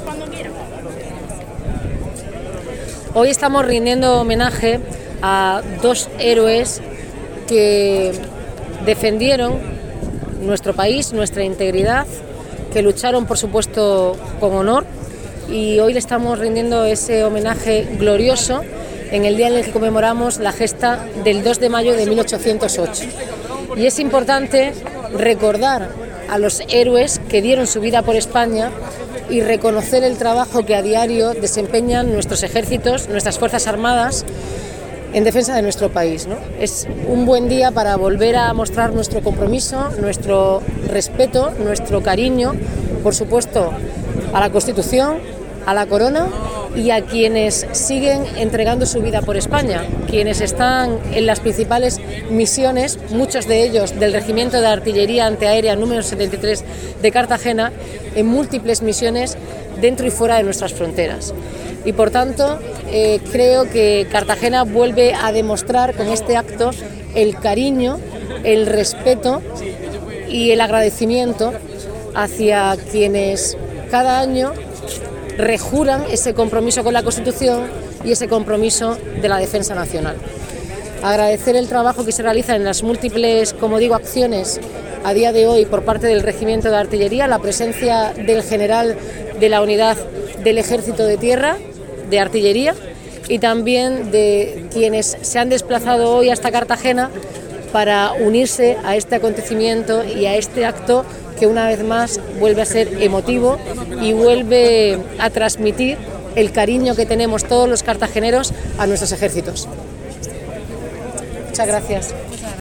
Hoy estamos rindiendo homenaje a dos héroes que defendieron nuestro país, nuestra integridad, que lucharon, por supuesto, con honor, y hoy le estamos rindiendo ese homenaje glorioso en el día en el que conmemoramos la gesta del 2 de mayo de 1808. Y es importante recordar a los héroes que dieron su vida por España y reconocer el trabajo que a diario desempeñan nuestros ejércitos, nuestras fuerzas armadas, en defensa de nuestro país, ¿no? Es un buen día para volver a mostrar nuestro compromiso, nuestro respeto, nuestro cariño, por supuesto, a la Constitución, a la Corona y a quienes siguen entregando su vida por España, quienes están en las principales misiones, muchos de ellos del Regimiento de Artillería Antiaérea número 73 de Cartagena, en múltiples misiones dentro y fuera de nuestras fronteras. Y por tanto, creo que Cartagena vuelve a demostrar con este acto el cariño, el respeto y el agradecimiento hacia quienes cada año rejuran ese compromiso con la Constitución y ese compromiso de la defensa nacional. Agradecer el trabajo que se realiza en las múltiples, como digo, acciones a día de hoy por parte del Regimiento de Artillería, la presencia del general de la unidad del Ejército de Tierra, de Artillería, y también de quienes se han desplazado hoy hasta Cartagena para unirse a este acontecimiento y a este acto que una vez más vuelve a ser emotivo y vuelve a transmitir el cariño que tenemos todos los cartageneros a nuestros ejércitos. Muchas gracias.